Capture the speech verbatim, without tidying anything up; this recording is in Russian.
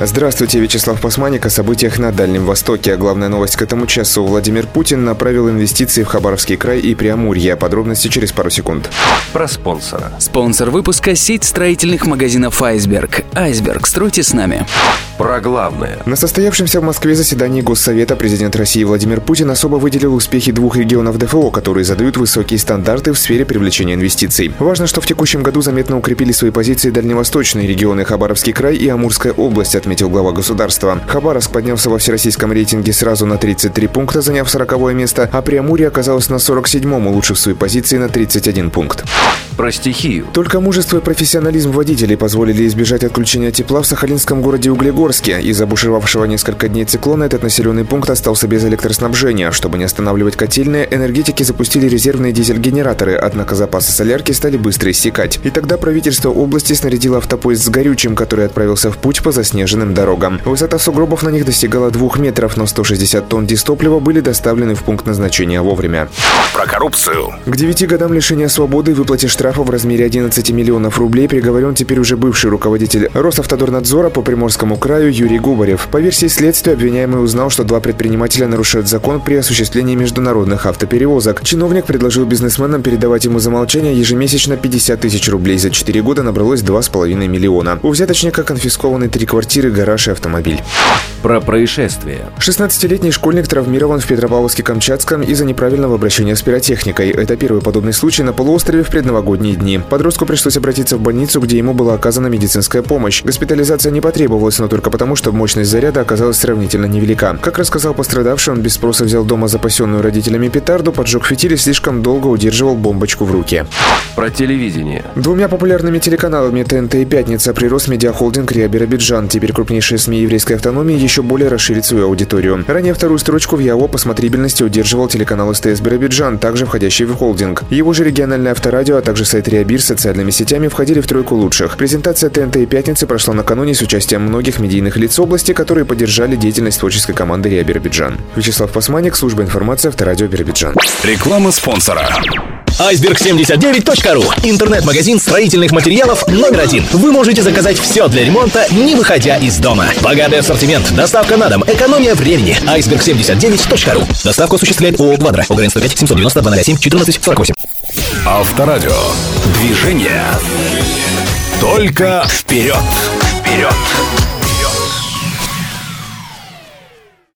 Здравствуйте, Вячеслав Пасманик. О событиях на Дальнем Востоке. Главная новость к этому часу. Владимир Путин направил инвестиции в Хабаровский край и Преамурье. Подробности через пару секунд. Про спонсора. Спонсор выпуска – сеть строительных магазинов «Айсберг». «Айсберг». Стройте с нами. Про главное. На состоявшемся в Москве заседании Госсовета президент России Владимир Путин особо выделил успехи двух регионов ДФО, которые задают высокие стандарты в сфере привлечения инвестиций. Важно, что в текущем году заметно укрепили свои позиции дальневосточные регионы Хабаровский край и Амурская область, отметил глава государства. Хабаровск поднялся во всероссийском рейтинге сразу на тридцать три пункта, заняв сороковое место, а Преамурье оказалось на сорок седьмом, улучшив свои позиции на тридцать один пункт. Про стихию. Только мужество и профессионализм водителей позволили избежать отключения тепла в сахалинском городе Углегорске. Из-за бушевавшего несколько дней циклона этот населенный пункт остался без электроснабжения. Чтобы не останавливать котельные, энергетики запустили резервные дизель-генераторы, однако запасы солярки стали быстро иссякать. И тогда правительство области снарядило автопоезд с горючим, который отправился в путь по заснеженным дорогам. Высота сугробов на них достигала двух метров, но сто шестьдесят тонн дистоплива были доставлены в пункт назначения вовремя. Про коррупцию. К девяти годам лишения свободы и выплате штрафа в размере одиннадцати миллионов рублей приговорен теперь уже бывший руководитель Росавтодорнадзора по Приморскому краю Юрий Губарев. По версии следствия, обвиняемый узнал, что два предпринимателя нарушают закон при осуществлении международных автоперевозок. Чиновник предложил бизнесменам передавать ему за молчание ежемесячно пятьдесят тысяч рублей. За четыре года набралось два с половиной миллиона. У взяточника конфискованы три квартиры, гараж и автомобиль. Про происшествие. шестнадцатилетний школьник травмирован в Петропавловске-Камчатском из-за неправильного обращения с пиротехникой. Это первый подобный случай на полуострове в предновогодние дни. Подростку пришлось обратиться в больницу, где ему была оказана медицинская помощь. Госпитализация не потребовалась, но только потому, что мощность заряда оказалась сравнительно невелика. Как рассказал пострадавший, он без спроса взял дома запасенную родителями петарду, поджег фитиль и слишком долго удерживал бомбочку в руке. Про телевидение. Двумя популярными телеканалами ТНТ и «Пятница» прирос медиахолдинг «Риа Биробиджан». Теперь крупнейшие СМИ еврейской автономии еще более расширит свою аудиторию. Ранее вторую строчку в ЯО по смотрибельности удерживал телеканал СТС Биробиджан, также входящий в холдинг. Его же региональное авторадио, а также сайт РИА Бир с социальными сетями входили в тройку лучших. Презентация ТНТ и «Пятницы» прошла накануне с участием многих медийных лиц области, которые поддержали деятельность творческой команды РИА Биробиджан. Вячеслав Пасманик, служба информации Авторадио Биробиджан. Реклама спонсора. айсберг семьдесят девять точка ру. Интернет-магазин строительных материалов номер один. Вы можете заказать все для ремонта, не выходя из дома. Богатый ассортимент, доставка на дом, экономия времени. айсберг семьдесят девять точка ру. Доставку осуществляет ООО «Квадро». ОГРН сто пять семьсот девяносто два ноль семь четырнадцать сорок восемь. Авторадио. Движение. Только вперед. Вперед.